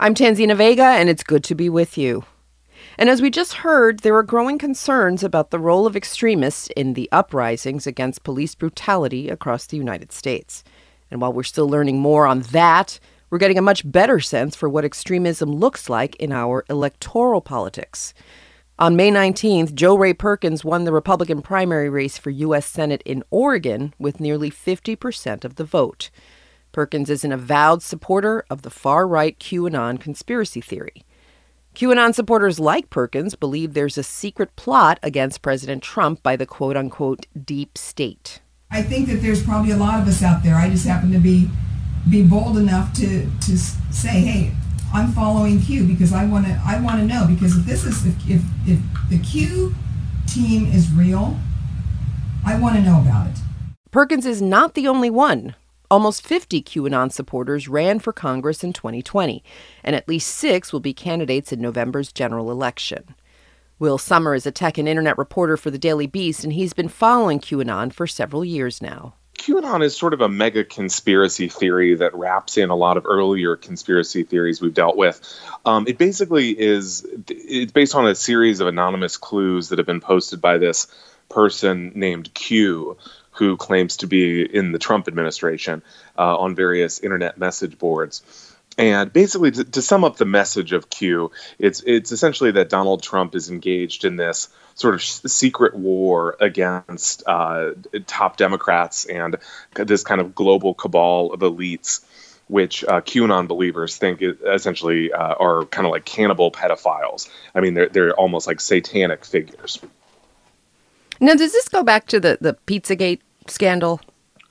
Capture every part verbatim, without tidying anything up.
I'm Tanzina Vega, and it's good to be with you. And as we just heard, there are growing concerns about the role of extremists in the uprisings against police brutality across the United States. And while we're still learning more on that, we're getting a much better sense for what extremism looks like in our electoral politics. On May nineteenth, Jo Rae Perkins won the Republican primary race for U S Senate in Oregon with nearly fifty percent of the vote. Perkins is an avowed supporter of the far-right QAnon conspiracy theory. QAnon supporters like Perkins believe there's a secret plot against President Trump by the quote-unquote deep state. I think that there's probably a lot of us out there. I just happen to be be bold enough to, to say, hey, I'm following Q because I want to I want to know, because if this is if, if if the Q team is real, I want to know about it. Perkins is not the only one. Almost fifty QAnon supporters ran for Congress in twenty twenty, and at least six will be candidates in November's general election. Will Sommer is a tech and internet reporter for the Daily Beast, and he's been following QAnon for several years now. QAnon is sort of a mega conspiracy theory that wraps in a lot of earlier conspiracy theories we've dealt with. Um, it basically is, it's based on a series of anonymous clues that have been posted by this person named Q, who claims to be in the Trump administration uh, on various internet message boards. And basically, to, to sum up the message of Q, it's it's essentially that Donald Trump is engaged in this sort of secret war against uh, top Democrats and this kind of global cabal of elites, which uh, QAnon believers think it essentially uh, are kind of like cannibal pedophiles. I mean, they're they're almost like satanic figures. Now, does this go back to the, the Pizzagate scandal?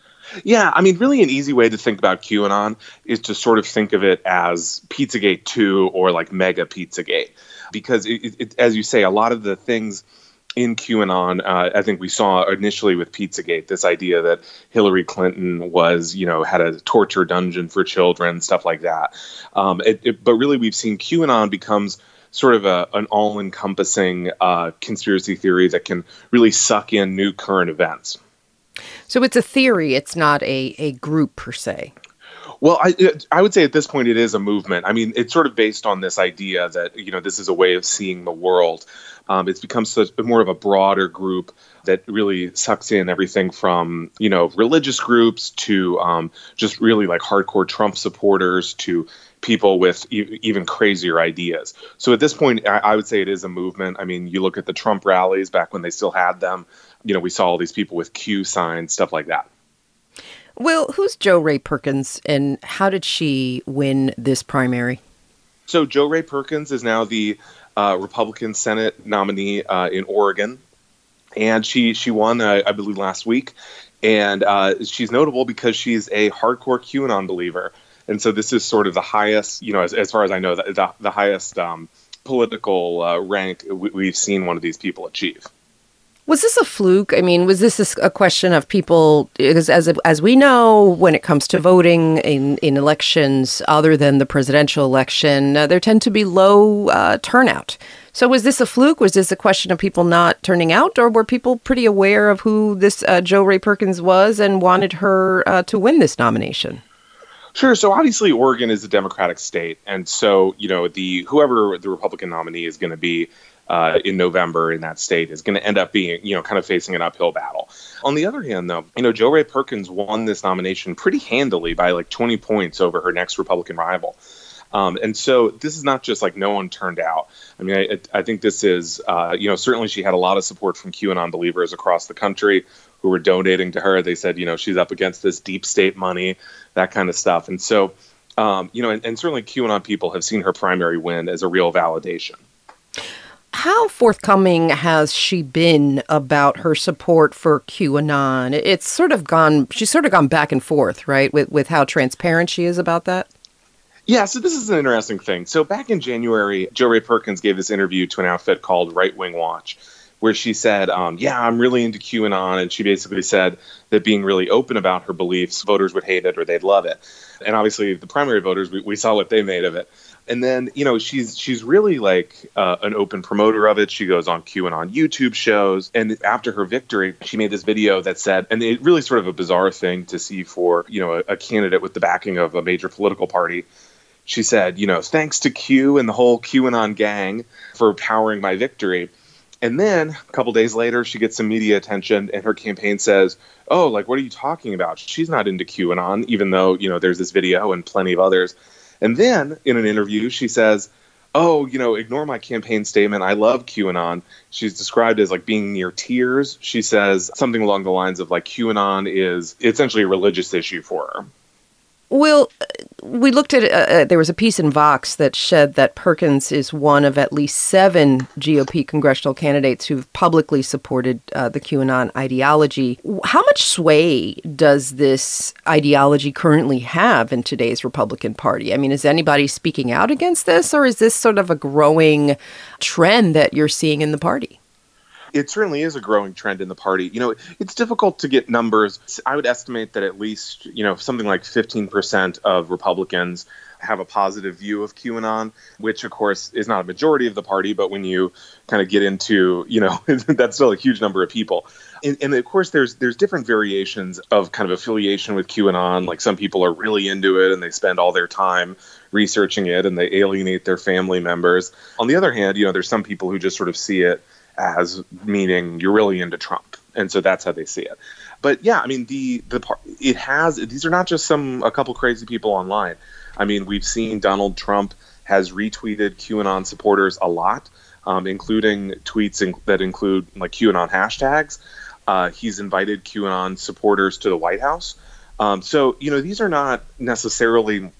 Yeah, I mean, really an easy way to think about QAnon is to sort of think of it as Pizzagate two or like Mega Pizzagate. Because, it, it, as you say, a lot of the things in QAnon, uh, I think we saw initially with Pizzagate, this idea that Hillary Clinton was, you know, had a torture dungeon for children, stuff like that. Um, it, it, but really, we've seen QAnon becomes sort of a, an all-encompassing uh, conspiracy theory that can really suck in new current events. So it's a theory, it's not a, a group per se. Well, I I would say at this point it is a movement. I mean, it's sort of based on this idea that, you know, this is a way of seeing the world. Um, it's become such more of a broader group that really sucks in everything from, you know, religious groups to um, just really like hardcore Trump supporters to people with e- even crazier ideas. So at this point, I, I would say it is a movement. I mean, you look at the Trump rallies back when they still had them. You know, we saw all these people with Q signs, stuff like that. Well, who's Jo Rae Perkins, and how did she win this primary? So Jo Rae Perkins is now the uh, Republican Senate nominee uh, in Oregon, and she she won, uh, I believe, last week. And uh, she's notable because she's a hardcore QAnon believer. And so this is sort of the highest, you know, as, as far as I know, the, the, the highest um, political uh, rank we, we've seen one of these people achieve. Was this a fluke? I mean, was this a question of people, because as as we know, when it comes to voting in, in elections other than the presidential election, uh, there tend to be low uh, turnout. So was this a fluke? Was this a question of people not turning out, or were people pretty aware of who this uh, Jo Rae Perkins was and wanted her uh, to win this nomination? Sure. So obviously Oregon is a Democratic state. And so, you know, the whoever the Republican nominee is going to be Uh, in November in that state is going to end up being, you know, kind of facing an uphill battle. On the other hand, though, you know, Jo Rae Perkins won this nomination pretty handily by like twenty points over her next Republican rival. Um, and so this is not just like no one turned out. I mean, I, I think this is, uh, you know, certainly she had a lot of support from QAnon believers across the country who were donating to her. They said, you know, she's up against this deep state money, that kind of stuff. And so, um, you know, and, and certainly QAnon people have seen her primary win as a real validation. How forthcoming has she been about her support for QAnon? It's sort of gone, she's sort of gone back and forth, right, with, with how transparent she is about that? Yeah, so this is an interesting thing. So back in January, Jo Rae Perkins gave this interview to an outfit called Right Wing Watch, where she said, um, yeah, I'm really into QAnon. And she basically said that being really open about her beliefs, voters would hate it or they'd love it. And obviously the primary voters, we, we saw what they made of it. And then, you know, she's she's really like uh, an open promoter of it. She goes on QAnon YouTube shows. And after her victory, she made this video that said, and it really sort of a bizarre thing to see for, you know, a, a candidate with the backing of a major political party. she said, you know, thanks to Q and the whole QAnon gang for powering my victory. And then a couple days later, she gets some media attention and her campaign says, oh, like, what are you talking about? She's not into QAnon, even though, you know, there's this video and plenty of others. And then in an interview, she says, oh, you know, ignore my campaign statement. I love QAnon. She's described as like being near tears. She says something along the lines of like QAnon is essentially a religious issue for her. Will, we looked at, uh, there was a piece in Vox that said that Perkins is one of at least seven G O P congressional candidates who've publicly supported uh, the QAnon ideology. How much sway does this ideology currently have in today's Republican Party? I mean, is anybody speaking out against this, or is this sort of a growing trend that you're seeing in the party? It certainly is a growing trend in the party. You know, it's difficult to get numbers. I would estimate that at least, you know, something like fifteen percent of Republicans have a positive view of QAnon, which, of course, is not a majority of the party. But when you kind of get into, you know, that's still a huge number of people. And, and of course, there's there's different variations of kind of affiliation with QAnon. Like some people are really into it and they spend all their time researching it and they alienate their family members. On the other hand, you know, there's some people who just sort of see it as meaning you're really into Trump. And so that's how they see it. But yeah, I mean, the the part, it has, these are not just some, a couple crazy people online. I mean, we've seen Donald Trump has retweeted QAnon supporters a lot, um, including tweets in, that include like QAnon hashtags. Uh, he's invited QAnon supporters to the White House. Um, so, you know, these are not necessarily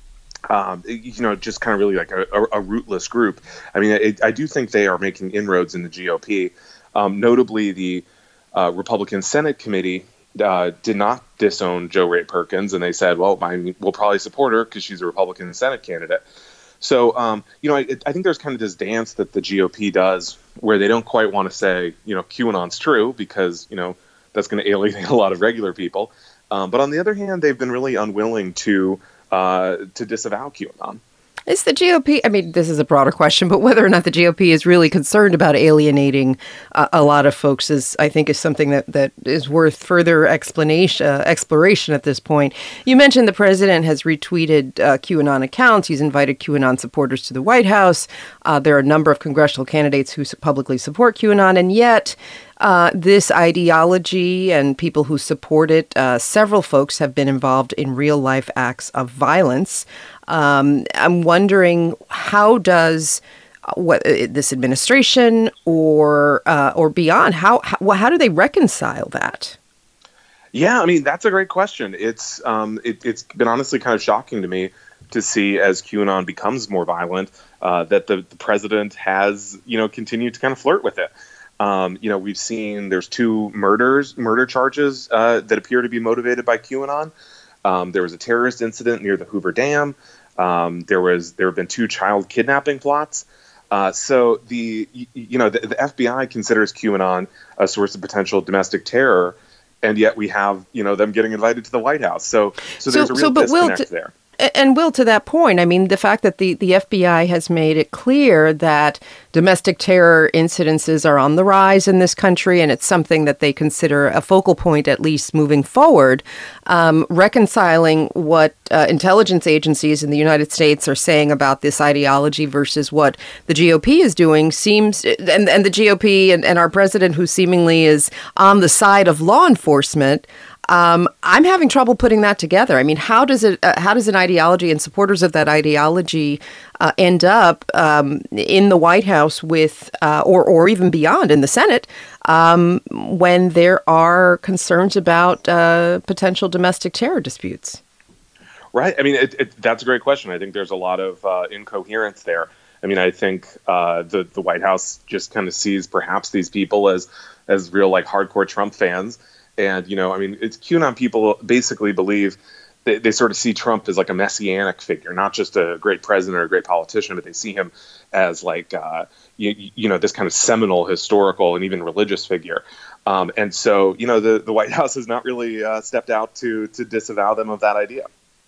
Um, you know, just kind of really like a, a, a rootless group. I mean, it, I do think they are making inroads in the G O P. Um, notably, the uh, Republican Senate committee uh, did not disown Jo Rae Perkins, and they said, well, I mean, we'll probably support her because she's a Republican Senate candidate. So, um, you know, I, I think there's kind of this dance that the G O P does where they don't quite want to say, you know, QAnon's true because, you know, that's going to alienate a lot of regular people. Um, but on the other hand, they've been really unwilling to Uh, to disavow QAnon. Is the G O P, I mean, this is a broader question, but whether or not the G O P is really concerned about alienating uh, a lot of folks is, I think, is something that, that is worth further explanation, uh, exploration at this point. You mentioned the president has retweeted uh, QAnon accounts. He's invited QAnon supporters to the White House. Uh, there are a number of congressional candidates who publicly support QAnon, and yet Uh, this ideology and people who support it, uh, several folks have been involved in real-life acts of violence. Um, I'm wondering, how does uh, what, uh, this administration or uh, or beyond, how, how how do they reconcile that? Yeah, I mean, that's a great question. It's um, it, it's been honestly kind of shocking to me to see as QAnon becomes more violent uh, that the, the president has, you know, continued to kind of flirt with it. Um, you know, we've seen there's two murders, murder charges uh, that appear to be motivated by QAnon. Um, there was a terrorist incident near the Hoover Dam. Um, there was there have been two child kidnapping plots. Uh, so the you, you know the, the F B I considers QAnon a source of potential domestic terror, and yet we have you know them getting invited to the White House. So so, so there's a real so, but disconnect Will, t- there. And Will, to that point, I mean, the fact that the, the F B I has made it clear that domestic terror incidences are on the rise in this country, and it's something that they consider a focal point, at least moving forward, um, reconciling what uh, intelligence agencies in the United States are saying about this ideology versus what the G O P is doing seems, and, and the G O P and, and our president, who seemingly is on the side of law enforcement, Um, I'm having trouble putting that together. I mean, how does it? Uh, how does an ideology and supporters of that ideology uh, end up um, in the White House with, uh, or or even beyond in the Senate, um, when there are concerns about uh, potential domestic terror disputes? Right. I mean, it, it, that's a great question. I think there's a lot of uh, incoherence there. I mean, I think uh, the the White House just kind of sees perhaps these people as as real like hardcore Trump fans. And, you know, I mean, it's QAnon people basically believe they, they sort of see Trump as like a messianic figure, not just a great president or a great politician, but they see him as like, uh, you, you know, this kind of seminal historical and even religious figure. Um, and so, you know, the, the White House has not really uh, stepped out to to disavow them of that idea.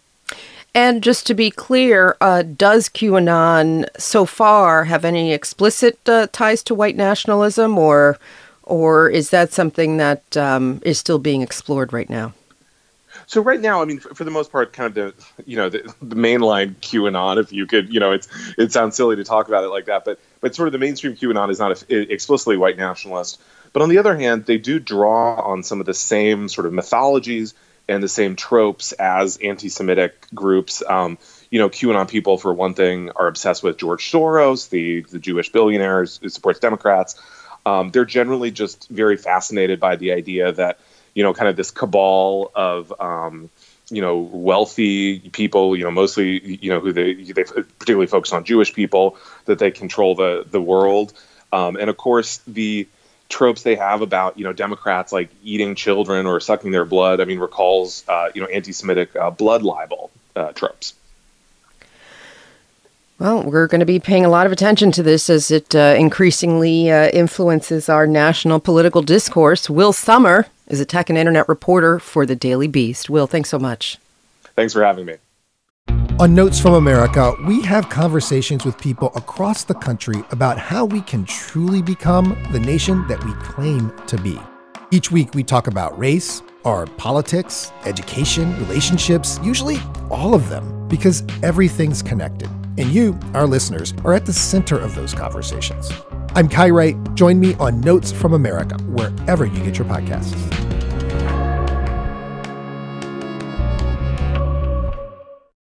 And just to be clear, uh, does QAnon so far have any explicit uh, ties to white nationalism, or... Or is that something that um, is still being explored right now? So right now, I mean, for, for the most part, kind of the, you know, the, the mainline QAnon, if you could, you know, it's it sounds silly to talk about it like that, but but sort of the mainstream QAnon is not a, explicitly white nationalist. But on the other hand, they do draw on some of the same sort of mythologies and the same tropes as anti-Semitic groups. Um, you know, QAnon people, for one thing, are obsessed with George Soros, the, the Jewish billionaire who supports Democrats. Um, they're generally just very fascinated by the idea that, you know, kind of this cabal of, um, you know, wealthy people, you know, mostly, you know, who they, they particularly focus on Jewish people, that they control the, the world. Um, and of course, the tropes they have about, you know, Democrats like eating children or sucking their blood, I mean, recalls, uh, you know, anti-Semitic uh, blood libel uh, tropes. Well, we're going to be paying a lot of attention to this as it uh, increasingly uh, influences our national political discourse. Will Sommer is a tech and internet reporter for the Daily Beast. Will, thanks so much. Thanks for having me. On Notes from America, we have conversations with people across the country about how we can truly become the nation that we claim to be. Each week, we talk about race, our politics, education, relationships, usually all of them, because everything's connected. And you, our listeners, are at the center of those conversations. I'm Kai Wright. Join me on Notes from America, wherever you get your podcasts.